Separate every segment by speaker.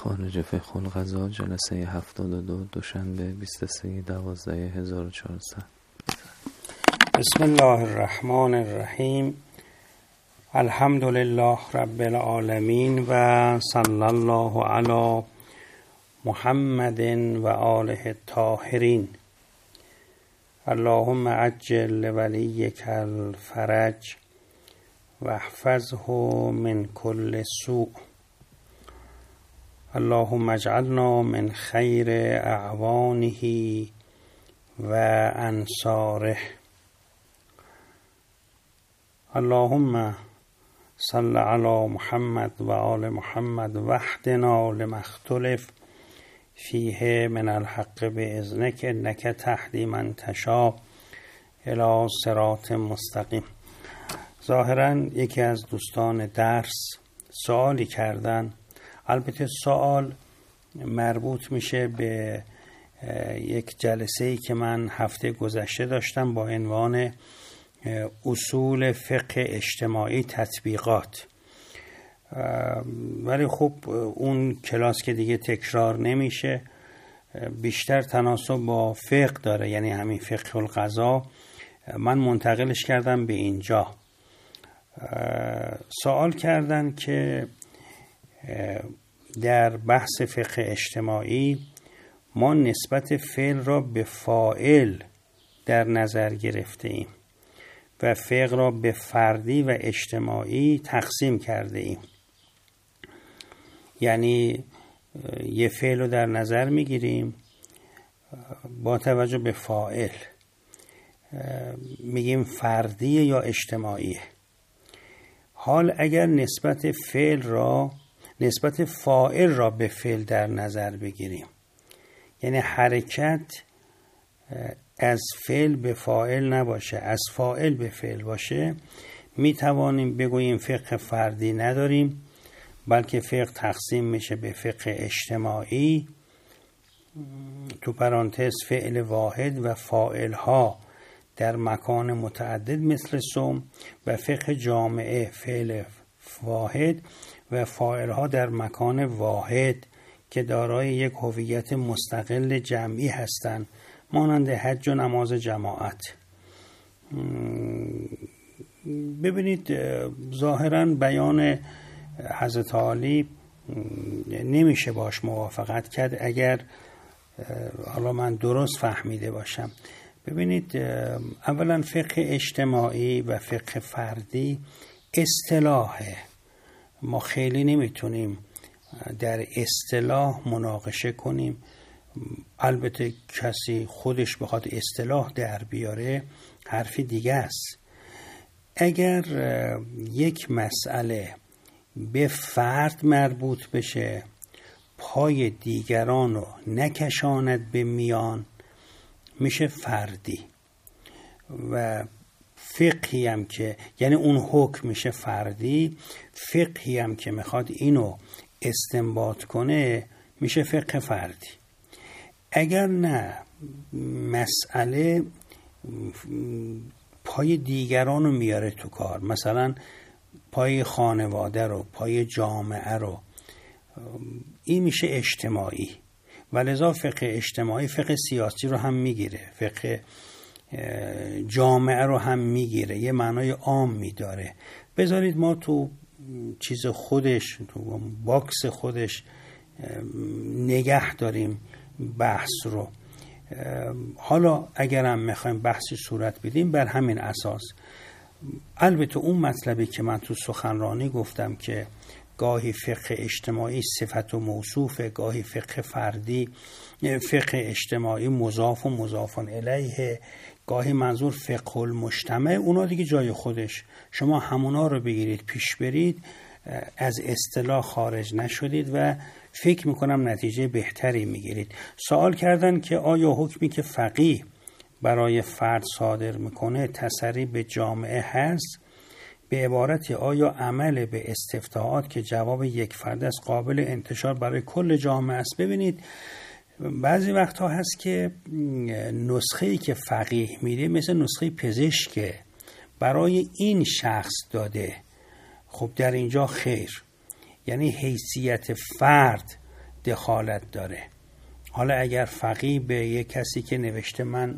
Speaker 1: خارج فقه القضا جلسه 72 دوشنبه 23/12/1400.
Speaker 2: بسم الله الرحمن الرحیم. الحمد لله رب العالمین و صلی الله علی محمد و آله الطاهرین. اللهم عجل لولیک الفرج و احفظه من کل سوء. اللهم اجعلنا من خیر اعوانه و انصاره. اللهم صل علی محمد و آل محمد واهدنا لما اختلف فیه من الحق باذنک انک تهدی من تشاء الی صراط مستقیم. ظاهرا یکی از دوستان درس سوالی کردن. البته سوال مربوط میشه به یک جلسه‌ای که من هفته گذشته داشتم با عنوان اصول فقه اجتماعی تطبیقات، ولی خب اون کلاس که دیگه تکرار نمیشه، بیشتر تناسب با فقه داره، یعنی همین فقه القضا. من منتقلش کردم به اینجا. سوال کردن که در بحث فقه اجتماعی ما نسبت فعل را به فاعل در نظر گرفته ایم و فقه را به فردی و اجتماعی تقسیم کرده ایم. یعنی یه فعل رو در نظر میگیریم با توجه به فاعل، میگیم فردی یا اجتماعی. حال اگر نسبت فاعل را به فعل در نظر بگیریم، یعنی حرکت از فعل به فاعل نباشه، از فاعل به فعل باشه، می توانیم بگوییم فقه فردی نداریم، بلکه فقه تقسیم میشه به فقه اجتماعی، تو پرانتز فعل واحد و فاعل ها در مکان متعدد مثل صوم، و فقه جامعه فعل واحد و فاعل ها در مکان واحد که دارای یک هویت مستقل جمعی هستند، مانند حج و نماز جماعت. ببینید ظاهرا بیان حضرت علی نمیشه باش موافقت کرد اگر حالا من درست فهمیده باشم. ببینید اولا فقه اجتماعی و فقه فردی اصطلاحه، ما خیلی نمیتونیم در اصطلاح مناقشه کنیم. البته کسی خودش بخواد اصطلاح در بیاره حرفی دیگه است. اگر یک مسئله به فرد مربوط بشه، پای دیگران رو نکشاند به میان، میشه فردی. و فقهی هم که یعنی اون حکم میشه فردی، فقهی هم که میخواد اینو استنباط کنه میشه فقه فردی. اگر نه مسئله پای دیگران رو میاره تو کار، مثلا پای خانواده رو، پای جامعه رو، این میشه اجتماعی. ولذا فقه اجتماعی فقه سیاسی رو هم میگیره، فقه جامعه رو هم میگیره، یه معنای عام میداره. بذارید ما تو چیز خودش، تو باکس خودش نگه داریم بحث رو. حالا اگرم میخوایم بحثی صورت بدیم بر همین اساس. البته اون مطلبی که من تو سخنرانی گفتم که گاهی فقه اجتماعی صفت و موصوفه، گاهی فقه فردی فقه اجتماعی مضاف و مضاف الیه، گاهی منظور فقه المجتمع، اونا دیگه جای خودش، شما همونا رو بگیرید پیش برید، از اصطلاح خارج نشدید و فکر میکنم نتیجه بهتری میگیرید. سوال کردن که آیا حکمی که فقیه برای فرد صادر میکنه تسری به جامعه هست؟ به عبارتی آیا عمل به استفتاءات که جواب یک فرد است قابل انتشار برای کل جامعه است؟ ببینید بعضی وقتها هست که نسخه‌ای که فقیه میده مثل نسخه پزشکه، برای این شخص داده. خب در اینجا خیر، یعنی حیثیت فرد دخالت داره. حالا اگر فقیه به یک کسی که نوشته من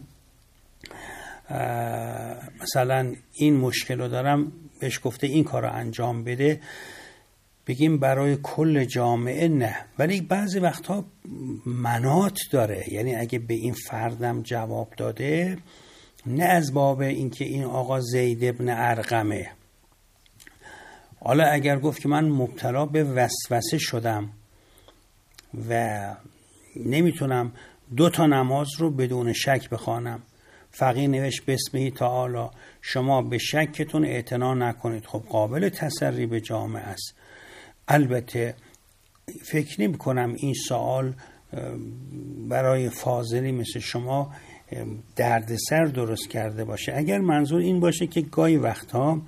Speaker 2: مثلا این مشکل رو دارم بهش گفته این کار رو انجام بده، بگیم برای کل جامعه نه، ولی بعضی وقتها منات داره. یعنی اگه به این فردم جواب داده، نه از باب اینکه این آقا زید ابن ارقمه، حالا اگر گفت که من مبتلا به وسوسه شدم و نمیتونم 2 نماز رو بدون شک بخوانم، فقیه نوشت بسمه تعالی شما به شکتون اعتنا نکنید، خب قابل تسری به جامعه است. البته فکر نمی کنم این سوال برای فاضلی مثل شما دردسر درست کرده باشه. اگر منظور این باشه که گاهی وقتها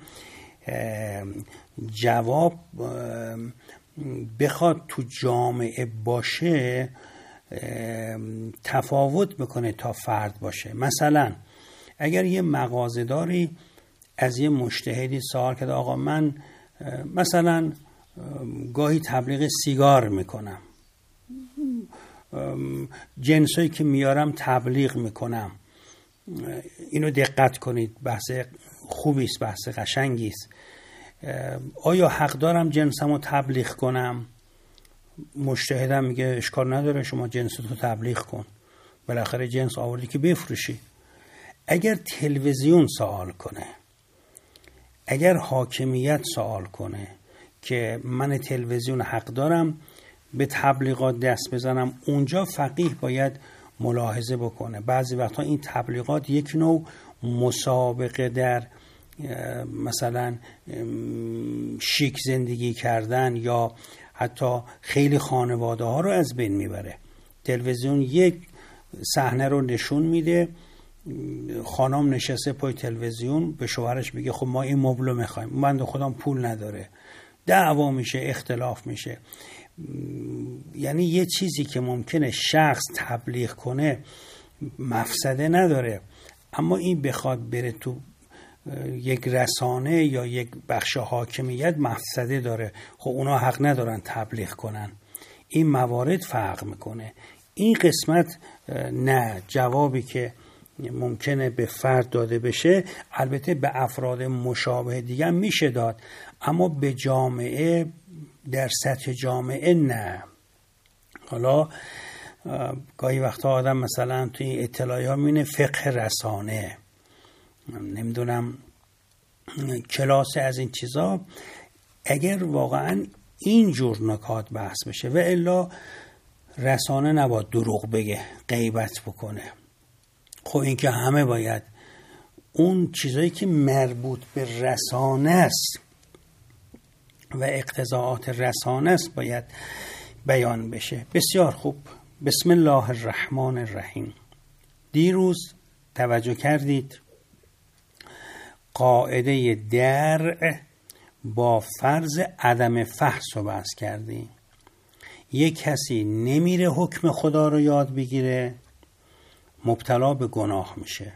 Speaker 2: جواب بخواد تو جامعه باشه تفاوت میکنه تا فرد باشه. مثلا اگر یه مغازه‌داری از یه مجتهدی سوال کرده آقا من مثلا گاهی تبلیغ سیگار میکنم، جنسایی که میارم تبلیغ میکنم، اینو دقت کنید، بحث خوبی است، بحث قشنگی است، آیا حق دارم جنسمو تبلیغ کنم؟ مجتهدم میگه اشکال نداره، شما جنستو تبلیغ کن، بالاخره جنس آوردی که بفروشی. اگر تلویزیون سوال کنه، اگر حاکمیت سوال کنه که من تلویزیون حق دارم به تبلیغات دست بزنم، اونجا فقیه باید ملاحظه بکنه. بعضی وقتا این تبلیغات یک نوع مسابقه در مثلا شیک زندگی کردن یا حتی خیلی خانواده ها رو از بین میبره. تلویزیون یک صحنه رو نشون میده، خانم نشسته پای تلویزیون به شوهرش میگه خب ما این مبل رو میخوایم، من خودم پول نداره، دعوا میشه، اختلاف میشه. یعنی یه چیزی که ممکنه شخص تبلیغ کنه مفسده نداره، اما این بخواد بره تو یک رسانه یا یک بخش حاکمیت مفسده داره. خب اونا حق ندارن تبلیغ کنن. این موارد فرق میکنه. این قسمت نه، جوابی که ممکنه به فرد داده بشه البته به افراد مشابه دیگه میشه داد، اما به جامعه در سطح جامعه نه. حالا گاهی وقتا آدم مثلا توی این اطلاعی ها مینه فقه رسانه، نمیدونم کلاس از این چیزا، اگر واقعا اینجور نکات بحث بشه و الا رسانه نباید دروغ بگه، غیبت بکنه. خب این که همه باید اون چیزایی که مربوط به رسانه است و اقتضاعات رسانه است باید بیان بشه. بسیار خوب. بسم الله الرحمن الرحیم. دیروز توجه کردید قاعده درع با فرض عدم فحص رو بحث کردیم. یک کسی نمیره حکم خدا رو یاد بگیره، مبتلا به گناه میشه،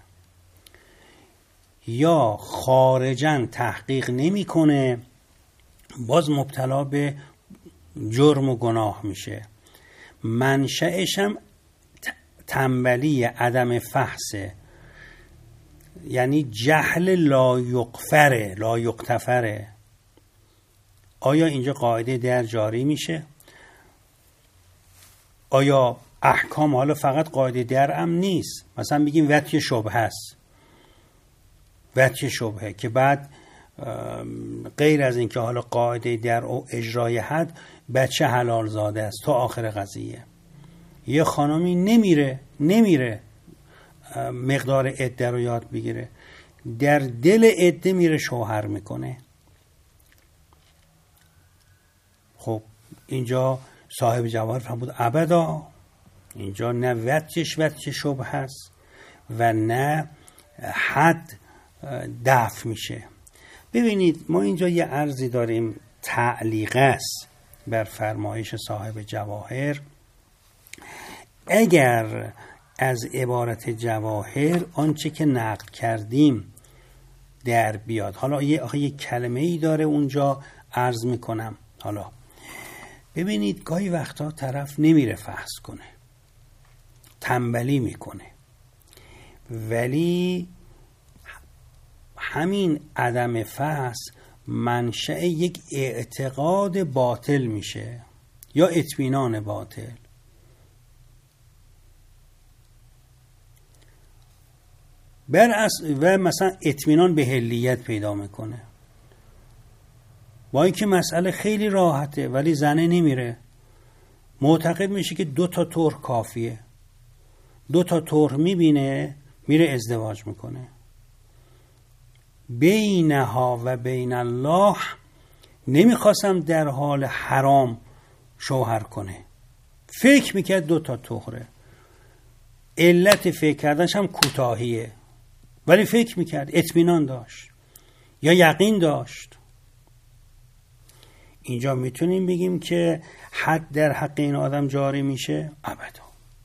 Speaker 2: یا خارجاً تحقیق نمیکنه، باز مبتلا به جرم و گناه میشه. منشأش هم تنبلی عدم فحصه، یعنی جهل لا یغتفره. آیا اینجا قاعده در جاری میشه؟ آیا احکام حالا فقط قاعده در هم نیست؟ مثلا بگیم وطی شبهه است، وطی شبهه که بعد غیر از این که حالا قاعده در و اجرای حد، بچه حلال زاده است تا آخر قضیه. یه خانمی نمیره مقدار عده رو یاد بگیره، در دل عده میره شوهر میکنه. خب اینجا صاحب جواهر فرمود ابدا، اینجا نه وطی شبه هست و نه حد دفع میشه. ببینید ما اینجا یه عرضی داریم، تعلیق است بر فرمایش صاحب جواهر. اگر از عبارت جواهر آنچه که نقل کردیم در بیاد، حالا یه کلمه ای داره اونجا عرض میکنم. حالا ببینید گاهی وقتا طرف نمیره فحص کنه، تنبلی میکنه، ولی همین عدم فحص منشأ یک اعتقاد باطل میشه یا اطمینان باطل. و مثلا اطمینان به حلیت پیدا میکنه، با اینکه مسئله خیلی راحته ولی زنه نمیره، معتقد میشه که 2 تا طور کافیه، 2 تا طور میبینه میره ازدواج میکنه. بینها و بین الله نمیخواستم در حال حرام شوهر کنه، فکر میکرد 2 تا طهره، علت فکر کردنش هم کوتاهیه، ولی فکر میکرد، اطمینان داشت یا یقین داشت. اینجا میتونیم بگیم که حد در حق این آدم جاری میشه؟ ابدا.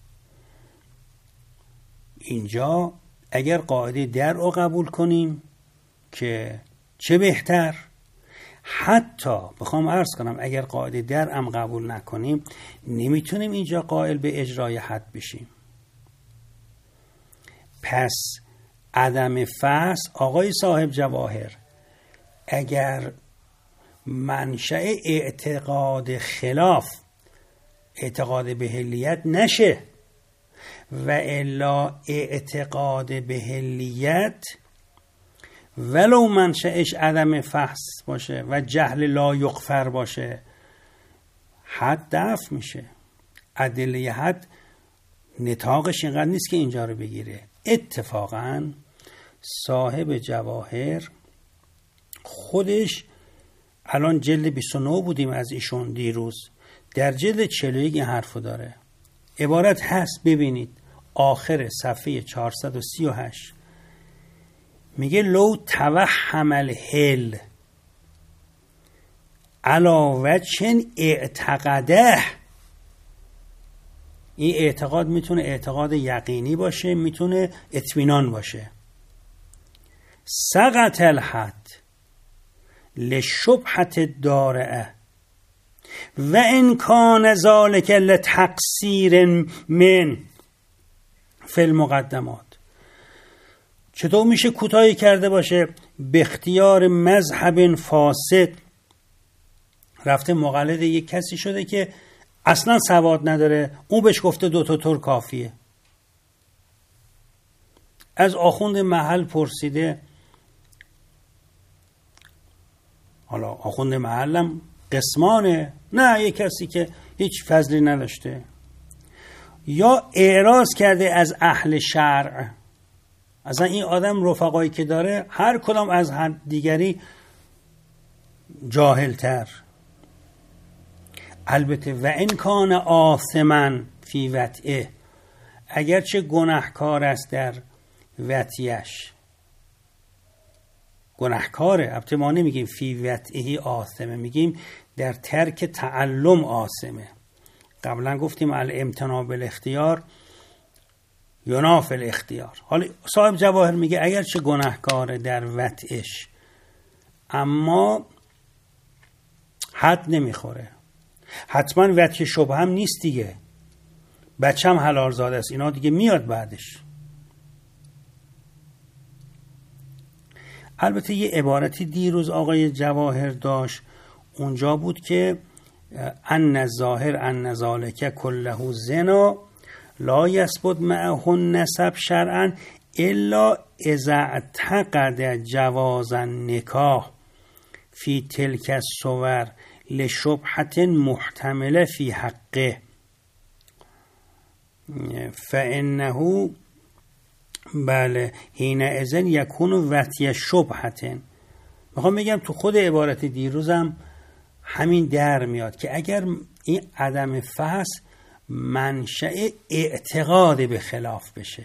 Speaker 2: اینجا اگر قاعده درع رو قبول کنیم که چه بهتر، حتی بخوام عرض کنم اگر قاعده درع هم قبول نکنیم نمیتونیم اینجا قائل به اجرای حد بشیم. پس عدم فحص آقای صاحب جواهر اگر منشأ اعتقاد خلاف اعتقاد به حلیت نشه و الا اعتقاد به حلیت ولو منشأش عدم فحص باشه و جهل لا یغفر باشه حد دفع میشه. ادله حد نطاقش اینقدر نیست که اینجا رو بگیره. اتفاقا صاحب جواهر خودش الان جلد 29 بودیم از ایشون دیروز، در جلد 41 این حرفو داره. عبارت هست ببینید آخر صفحه 438 میگه لو توهم الهل علاوه چن اعتقاده. این اعتقاد میتونه اعتقاد یقینی باشه، میتونه اطمینان باشه. سقط الحد لشبهت دارعه و ان کان ذلک لتقصیر من فی المقدمات. چطور میشه کوتاهی کرده باشه؟ به اختیار مذهب فاسد رفته مقلد یک کسی شده که اصلا سواد نداره، اون بهش گفته 2 تا طور کافیه. از آخوند محل پرسیده، حالا آخوند محلم قسمانه، نه یک کسی که هیچ فضلی نداشته، یا اعراض کرده از اهل شرع. اصلا این آدم رفقایی که داره هر کدام از دیگری جاهلتر. البته و ان کان آثما فی وطئه، اگرچه گناهکار است در وطیش، گناهکاره، البته ما نمیگیم فی وطئه آثمه، میگیم در ترک تعلم آثمه. قبلا گفتیم الامتناع بالاختیار ینافی الاختیار. حالا صاحب جواهر میگه اگرچه گناهکاره در وطئش اما حد نمیخوره. حتما وطئ شبه هم نیست دیگه، بچه هم حلال زاده است، اینا دیگه میاد بعدش. البته یه عبارتی دیروز آقای جواهر داشت، اونجا بود که ان الظاهر ان ذلک کله زنا لا یثبت معه النسب شرعا الا اذا اعتقد جواز النکاح فی تلک الصور لشبهة محتمله فی حقه فانه بله حینئذ یکون وطی شبهة. میخوام بگم تو خود عبارت دیروزم همین در میاد که اگر این عدم فحص منشأ اعتقاد به خلاف بشه،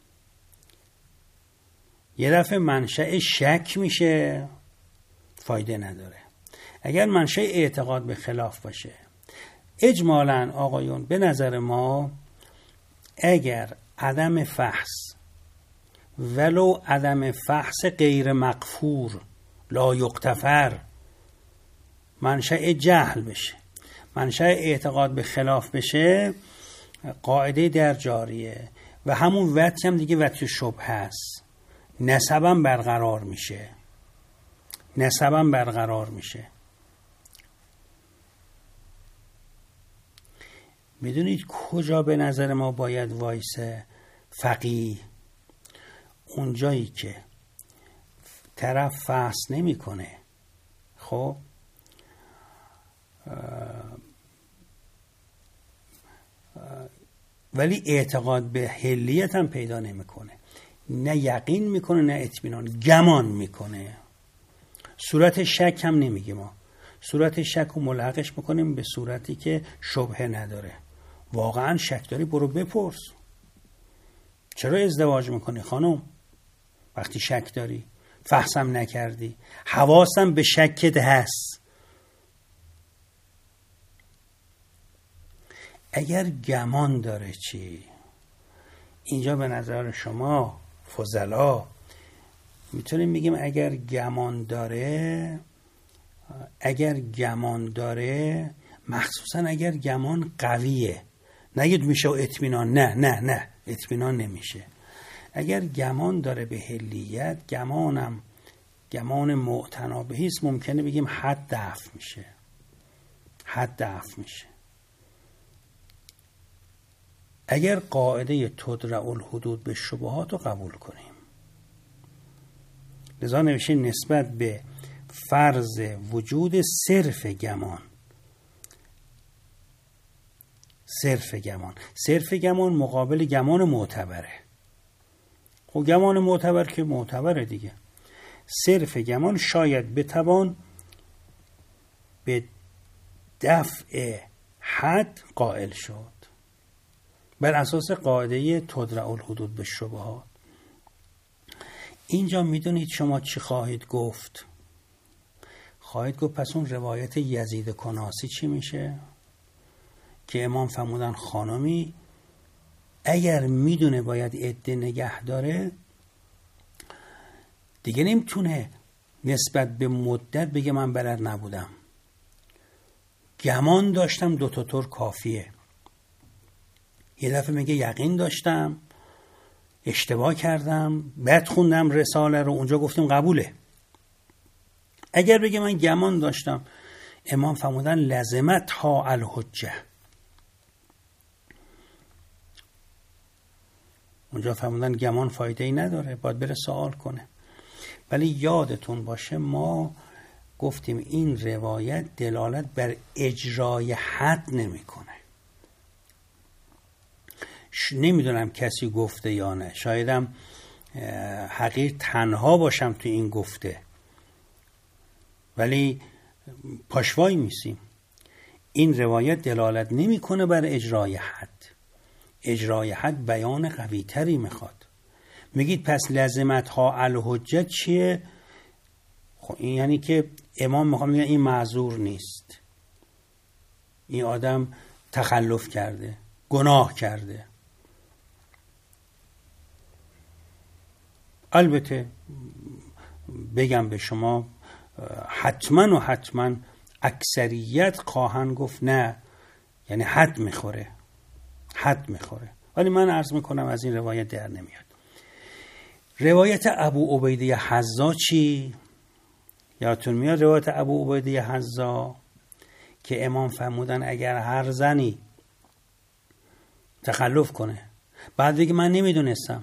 Speaker 2: یه دفعه منشأ شک میشه، فایده نداره. اگر منشأ اعتقاد به خلاف باشه، اجمالاً آقایون به نظر ما اگر عدم فحص ولو عدم فحص غیر مغفور لا یغتفر منشأ جهل بشه، منشأ اعتقاد به خلاف بشه قاعده در جاریه و همون وطی هم دیگه وطی شبه هست، نسبم برقرار میشه. میدونید کجا به نظر ما باید وایسه فقیه؟ اون جایی که طرف فحص نمی کنه، خب ولی اعتقاد به حلیت هم پیدا نمیکنه، نه یقین میکنه نه اطمینان، گمان میکنه. صورت شک هم نمیگه، ما صورت شک رو ملحقش میکنیم به صورتی که شبهه نداره. واقعا شک داری برو بپرس چرا ازدواج میکنی خانم وقتی شک داری، فحصم نکردی، حواسم به شکت هست. اگر گمان داره چی؟ اینجا به نظر شما فضلا میتونیم بگیم اگر گمان داره مخصوصا اگر گمان قویه، نگید میشه و اطمینان، نه اطمینان نمیشه. اگر گمان داره به حلیت، گمان معتنا بهی است، ممکنه بگیم حد دفع میشه. اگر قاعده تدرع الحدود به شبهات رو قبول کنیم، لذا نوشته نسبت به فرض وجود صرف گمان مقابل گمان معتبره. خب گمان معتبر که معتبره دیگه. صرف گمان شاید بتوان به دفع حد قائل شد بر اساس قاعده تدرع الحدود به شبهات. اینجا میدونید شما چی خواهید گفت؟ پس اون روایت یزید کناسی چی میشه؟ که امام فرمودن خانمی اگر میدونه باید عده نگه داره دیگه نمیتونه نسبت به مدت بگه من بلد نبودم، گمان داشتم 2 تا طور کافیه. یه دفعه میگه یقین داشتم، اشتباه کردم، بعد خوندم رساله رو اونجا گفتیم قبوله. اگر بگه من گمان داشتم، امام فرمودن لزمت ها الحجه، اونجا فرمودن گمان فایده ای نداره، باید بره سوال کنه. ولی یادتون باشه ما گفتیم این روایت دلالت بر اجرای حد نمیکنه. نمیدونم کسی گفته یا نه، شایدم حقیر تنها باشم تو این گفته، ولی پاشوای میسیم. این روایت دلالت نمیکنه بر اجرای حد. اجرای حد بیان قوی تری میخواد. میگید پس لزمت ها الحجت چیه؟ خب این یعنی که امام میخوام میگه این معذور نیست، این آدم تخلف کرده، گناه کرده. البته بگم به شما حتما اکثریت خواهند گفت نه، یعنی حد میخوره. ولی من عرض میکنم از این روایت در نمیاد. روایت ابو عبیده حذا چی؟ یادتون میاد روایت ابو عبیده حذا که امام فرمودن اگر هر زنی تخلف کنه بعد بگه من نمیدونستم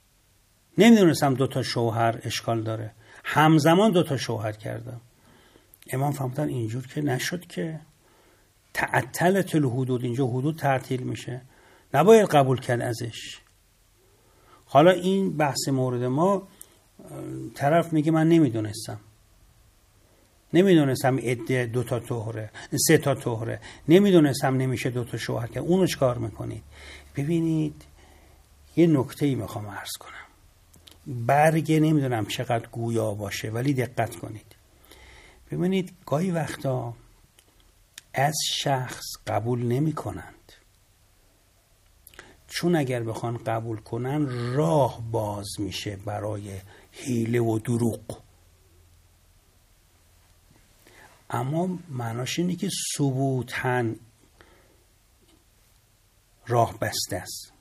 Speaker 2: 2 تا شوهر اشکال داره، همزمان 2 تا شوهر کردم، امام فرمودن اینجور که نشد، که تعطلت الحدود، اینجا حدود تعطیل میشه، نباید قبول کرد ازش. حالا این بحث مورد ما، طرف میگه من نمیدونستم عده 2 تا طهره، 3 تا طهره، نمیدونستم نمیشه 2 تا شوهر کرد. اونو چکار میکنید؟ ببینید یه نکته‌ای میخوام عرض کنم، برگ نمیدونم چقدر گویا باشه ولی دقت کنید. ببینید گاهی وقتا از شخص قبول نمی کنند، چون اگر بخوان قبول کنن راه باز میشه برای حیله و دروغ. اما معناش اینه که ثبوتاً راه بسته است.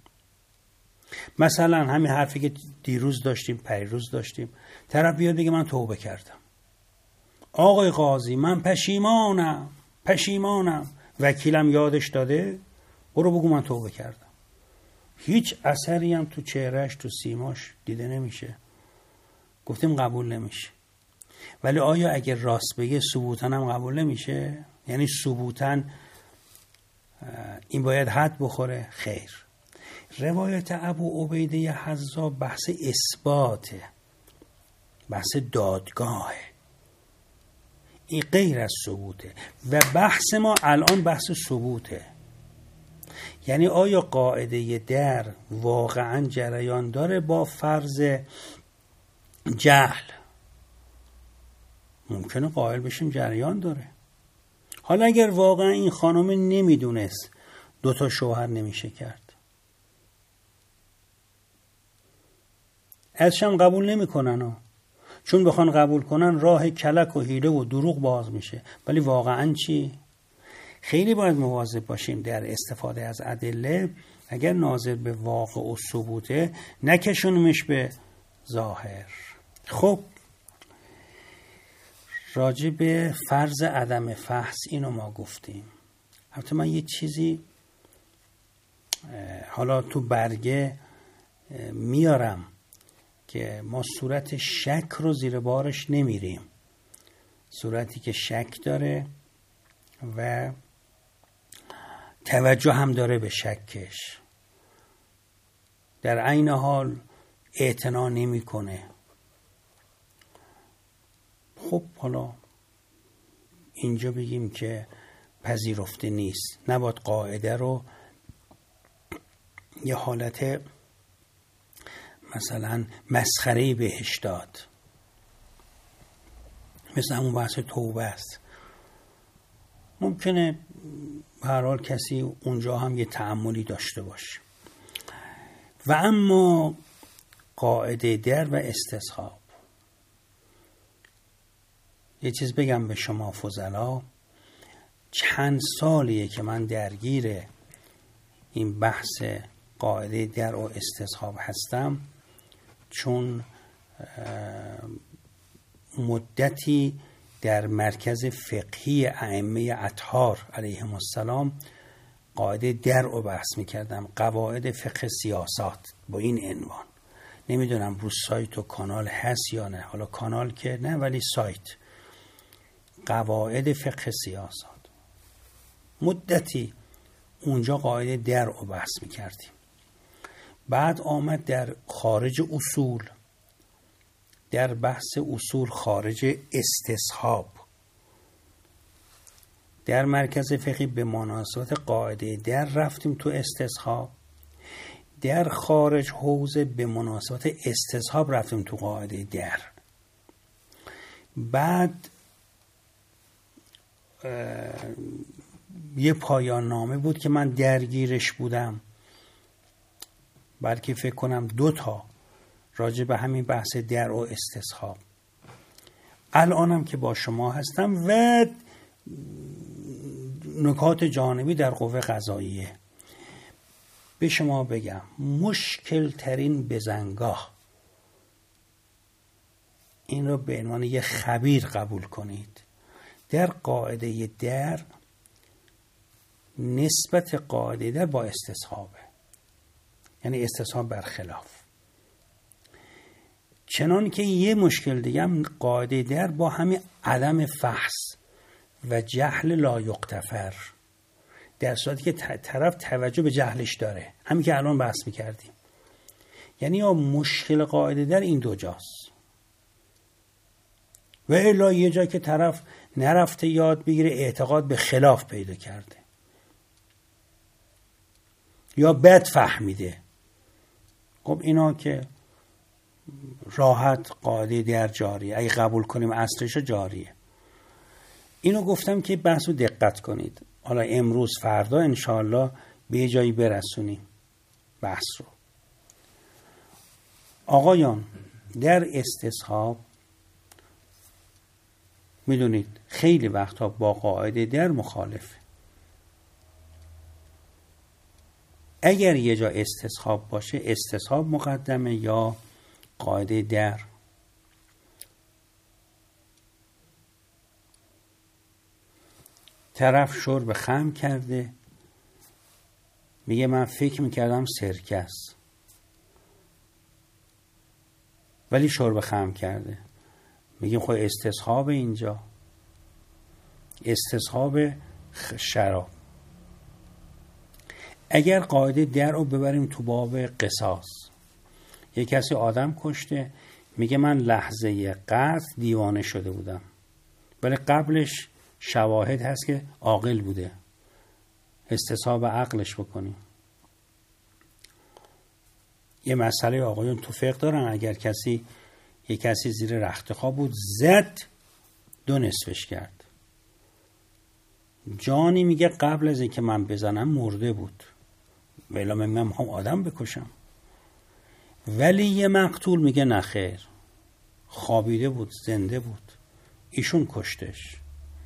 Speaker 2: مثلا همین حرفی که دیروز داشتیم، پریروز داشتیم، طرف بیاد بگه من توبه کردم، آقای قاضی من پشیمانم، وکیلم یادش داده، برو بگو من توبه کردم. هیچ اثری هم تو چهرهش، تو سیماش دیده نمیشه. گفتیم قبول نمیشه. ولی آیا اگر راست بگه ثبوتاً هم قبول نمیشه؟ یعنی ثبوتاً این باید حد بخوره؟ خیر. روایت ابو عبیده حذا بحث اثباته، بحث دادگاهه، این غیر از ثبوته و بحث ما الان بحث ثبوته. یعنی آیا قاعده در واقعا جریان داره با فرض جهل؟ ممکنه قائل بشیم جریان داره. حالا اگر واقعا این خانم نمیدونست 2 شوهر نمیشه کرد، ازشم قبول نمیکنن چون بخوان قبول کنن راه کلک و حیله و دروغ باز میشه. ولی واقعا چی؟ خیلی باید مواظب باشیم در استفاده از ادله. اگر ناظر به واقع و ثبوته نکشونیمش به ظاهر. خب راجع به فرض عدم فحص اینو ما گفتیم. البته من یه چیزی حالا تو برگه میارم که ما صورت شک رو زیر بارش نمیریم، صورتی که شک داره و توجه هم داره به شکش، در عین حال اعتنا نمیکنه. خب حالا اینجا بگیم که پذیرفته نیست، نباید قاعده رو یه حالت مثلا مسخره‌ای بهش داد، مثل همون بحث توبه است. ممکنه به هر حال کسی اونجا هم یه تأملی داشته باشه. و اما قاعده در و استصحاب، یه چیز بگم به شما فضلا، چند سالیه که من درگیر این بحث قاعده در و استصحاب هستم، چون مدتی در مرکز فقهی ائمه اطهار علیهم السلام قاعده در رو بحث میکردم، قواعد فقه سیاست با این عنوان. نمیدونم رو سایت و کانال هست یا نه، حالا کانال که نه ولی سایت، قواعد فقه سیاست. مدتی اونجا قاعده در رو بحث میکردیم. بعد آمد در خارج اصول، در بحث اصول خارج استصحاب، در مرکز فقهی به مناسبت قاعده در رفتیم تو استصحاب، در خارج حوزه به مناسبت استصحاب رفتیم تو قاعده در. بعد یه پایان نامه بود که من درگیرش بودم، بلکه فکر کنم 2 راجع به همین بحث در و استصحاب. الانم که با شما هستم و نکات جانبی در قوه قضاییه، به شما بگم مشکل ترین بزنگاه، این رو به عنوان یه خبیر قبول کنید، در قاعده در نسبت قاعده در با استصحابه، یعنی استصحاب برخلاف. چنان که یه مشکل دیگه هم قاعده در با همین عدم فحص و جهل لا یغتفر، در صورتی که طرف توجه به جهلش داره، همین که الان بحث میکردیم. یعنی یا مشکل قاعده در این 2 جاست، و الا یه جا که طرف نرفته یاد بگیره، اعتقاد به خلاف پیدا کرده یا بد فهمیده. خب اینا که راحت قاعده در جاریه، اگه قبول کنیم اصلش جاریه. اینو گفتم که بحثو دقت کنید. حالا امروز فردا انشاءالله به یه جایی برسونیم بحث رو. آقایان، در استصحاب میدونید خیلی وقتا با قاعده در مخالفه. اگر یه جا استصحاب باشه، استصحاب مقدمه یا قاعده در. طرف شرب خمر کرده، میگه من فکر میکردم سرکه است، ولی شرب خمر کرده. میگیم خب استصحاب، اینجا استصحاب شراب. اگر قاعده در رو ببریم تو باب قصاص، یک کسی آدم کشته، میگه من لحظه قتل دیوانه شده بودم، ولی قبلش شواهد هست که عاقل بوده، استصحاب عقلش بکنیم. یه مسئله آقایون تو فقه دارن، اگر یک کسی زیر رخت خواب بود، زد 2 نصفش کرد، جانی میگه قبل از اینکه من بزنم مرده بود، ولی من میخوام آدم بکشم. ولی یه مقتول میگه نخیر، خوابیده بود، زنده بود، ایشون کشتش.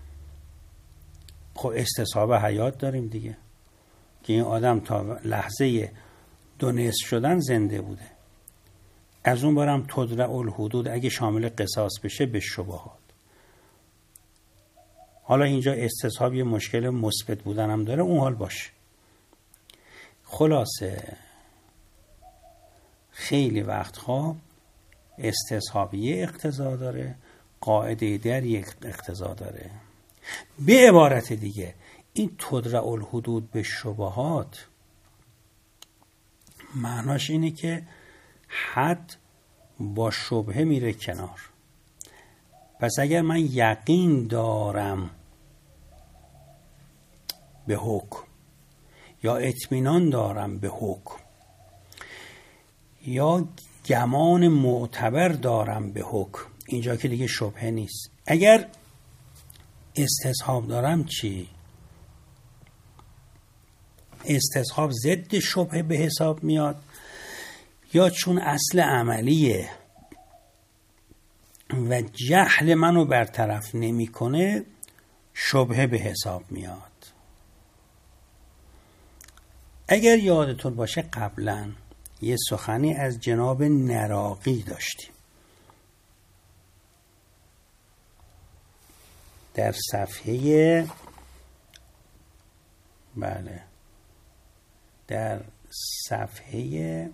Speaker 2: خب استصحاب حیات داریم دیگه، که این آدم تا لحظه 2 نصف شدن زنده بوده. از اون برم تدرع الحدود اگه شامل قصاص بشه به شبهات. حالا اینجا استصحاب یه مشکل مثبت بودن هم داره، اون حال باشه. خلاصه خیلی وقتها استصحاب یه اقتضا داره، قاعده در یک اقتضا داره. به عبارت دیگه این تدرع الحدود به شبهات معناش اینه که حد با شبهه میره کنار. پس اگر من یقین دارم به حکم، یا اطمینان دارم به حکم، یا گمان معتبر دارم به حکم، اینجا که دیگه شبهه نیست. اگر استصحاب دارم چی؟ استصحاب ضد شبهه به حساب میاد، یا چون اصل عملیه و جهل منو برطرف نمیکنه شبهه به حساب میاد. اگر یادتون باشه قبلا یه سخنی از جناب نراقی داشتیم در صفحه در صفحه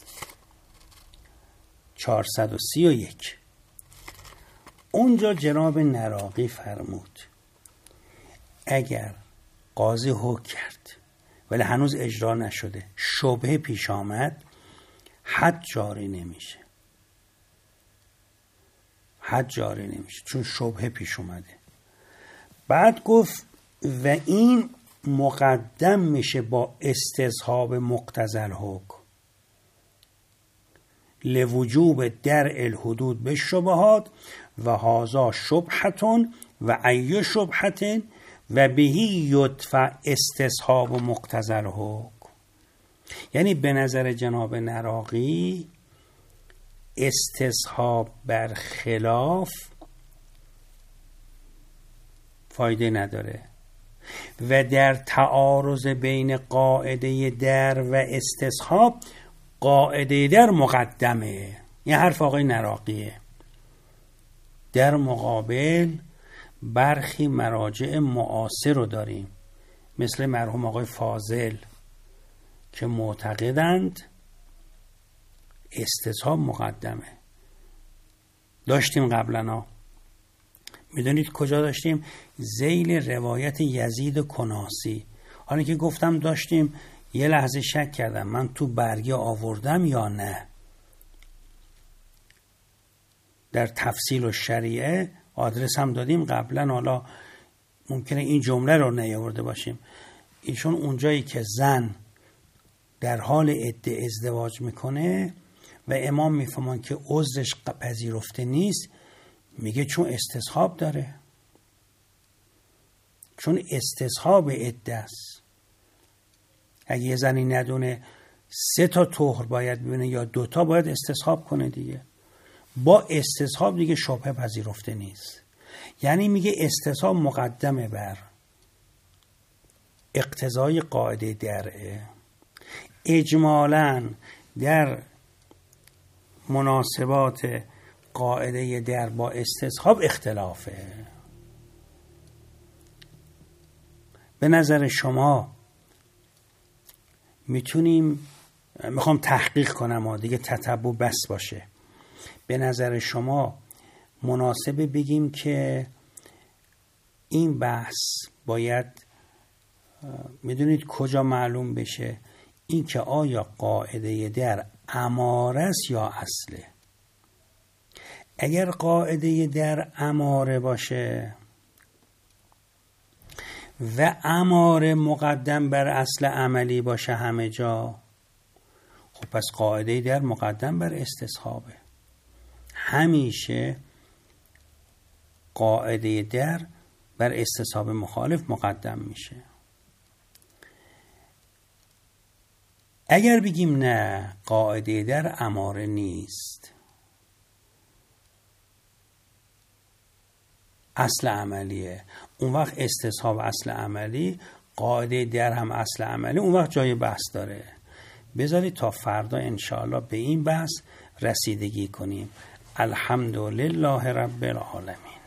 Speaker 2: 431. اونجا جناب نراقی فرمود اگر قاضی حکم کرد ولی هنوز اجرا نشده، شبهه پیش آمد، حد جاری نمیشه. حد جاری نمیشه چون شبهه پیش اومده. بعد گفت و این مقدم میشه با استصحاب مقتضی الحکم لوجوب درء الحدود به شبهات و هذا شبهتون و ای شبهتن و بهی یدفع استصحاب مقتضی الحکم. یعنی به نظر جناب نراقی استصحاب بر خلاف فایده نداره و در تعارض بین قاعده در و استصحاب قاعده در مقدمه. این حرف آقای نراقیه. در مقابل برخی مراجع معاصر رو داریم مثل مرحوم آقای فاضل که معتقدند استصحاب مقدمه. داشتیم قبلا، میدونید کجا داشتیم؟ ذیل روایت یزید کناسی. حالا که گفتم داشتیم یه لحظه شک کردم من تو برگه آوردم یا نه. در تفصیل و شریعه آدرس هم دادیم قبلا، حالا ممکنه این جمله رو نیاورده باشیم. ایشون اونجایی که زن در حال عده ازدواج میکنه و امام میفهمان که عذرش پذیرفته نیست، میگه چون استصحاب داره، چون استصحاب عده است. اگه یه زنی ندونه 3 تا طهر باید ببینه یا 2 تا باید استصحاب کنه دیگه. با استصحاب دیگه شبهه پذیرفته نیست. یعنی میگه استصحاب مقدمه بر اقتضای قاعده درعه. اجمالاً در مناسبات قاعده در با استصحاب اختلافه. به نظر شما میخوام تحقیق کنم و دیگه تتبع بس باشه، به نظر شما مناسبه بگیم که این بحث باید میدونید کجا معلوم بشه؟ این که آیا قاعده در اماره است یا اصله. اگر قاعده در اماره باشه و اماره مقدم بر اصل عملی باشه همه جا، خب پس قاعده در مقدم بر استصحابه. همیشه قاعده در بر استصحاب مخالف مقدم میشه. اگر بگیم نه قاعده در اماره نیست، اصل عملیه، اون وقت استصحاب اصل عملی، قاعده در هم اصل عملی، اون وقت جای بحث داره. بذارید تا فردا انشاءالله به این بحث رسیدگی کنیم. الحمدلله رب العالمین.